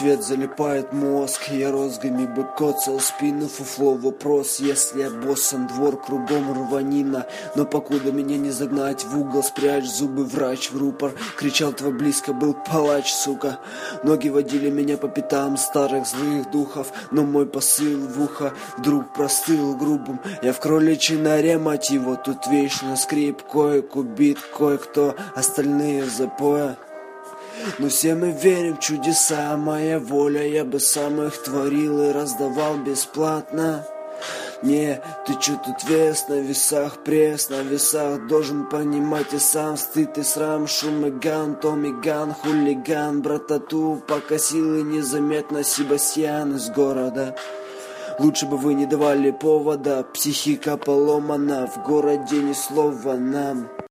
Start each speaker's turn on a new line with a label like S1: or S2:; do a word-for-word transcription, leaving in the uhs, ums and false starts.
S1: свет залипает мозг, я розгами бы коцал спину, фуфло вопрос. Если я боссан, двор кругом рванина, но покуда меня не загнать в угол, спрячь зубы, врач в рупор. Кричал, твой близко был палач, сука. Ноги водили меня по пятам старых злых духов, но мой посыл в ухо вдруг простыл грубым. Я в кроличьей норе, мать его, тут вечно скрип, коек убит, кое-кто, остальные в запое. Но все мы верим в чудеса, моя воля, я бы сам их творил и раздавал бесплатно. Не, ты чё тут вес на весах, пресс на весах, должен понимать и сам стыд и срам, шум и ган, Томми Ган, хулиган, братату, покосил и незаметно Себастьян из города. Лучше бы вы не давали повода, психика поломана, в городе ни слова нам.